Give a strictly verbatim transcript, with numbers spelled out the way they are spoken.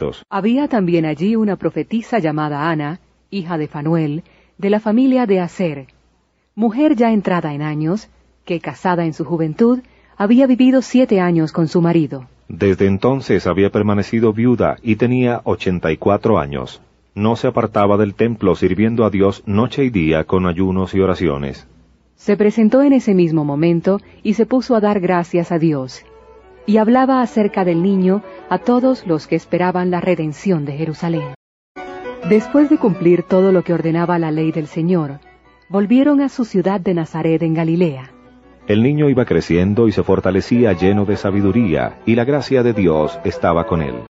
Había también allí una profetisa llamada Ana, hija de Fanuel, de la familia de Aser, mujer ya entrada en años, que casada en su juventud, había vivido siete años con su marido. Desde entonces había permanecido viuda y tenía ochenta y cuatro años. No se apartaba del templo sirviendo a Dios noche y día con ayunos y oraciones. Se presentó en ese mismo momento y se puso a dar gracias a Dios, y hablaba acerca del niño a todos los que esperaban la redención de Jerusalén. Después de cumplir todo lo que ordenaba la ley del Señor, volvieron a su ciudad de Nazaret en Galilea. El niño iba creciendo y se fortalecía lleno de sabiduría, y la gracia de Dios estaba con él.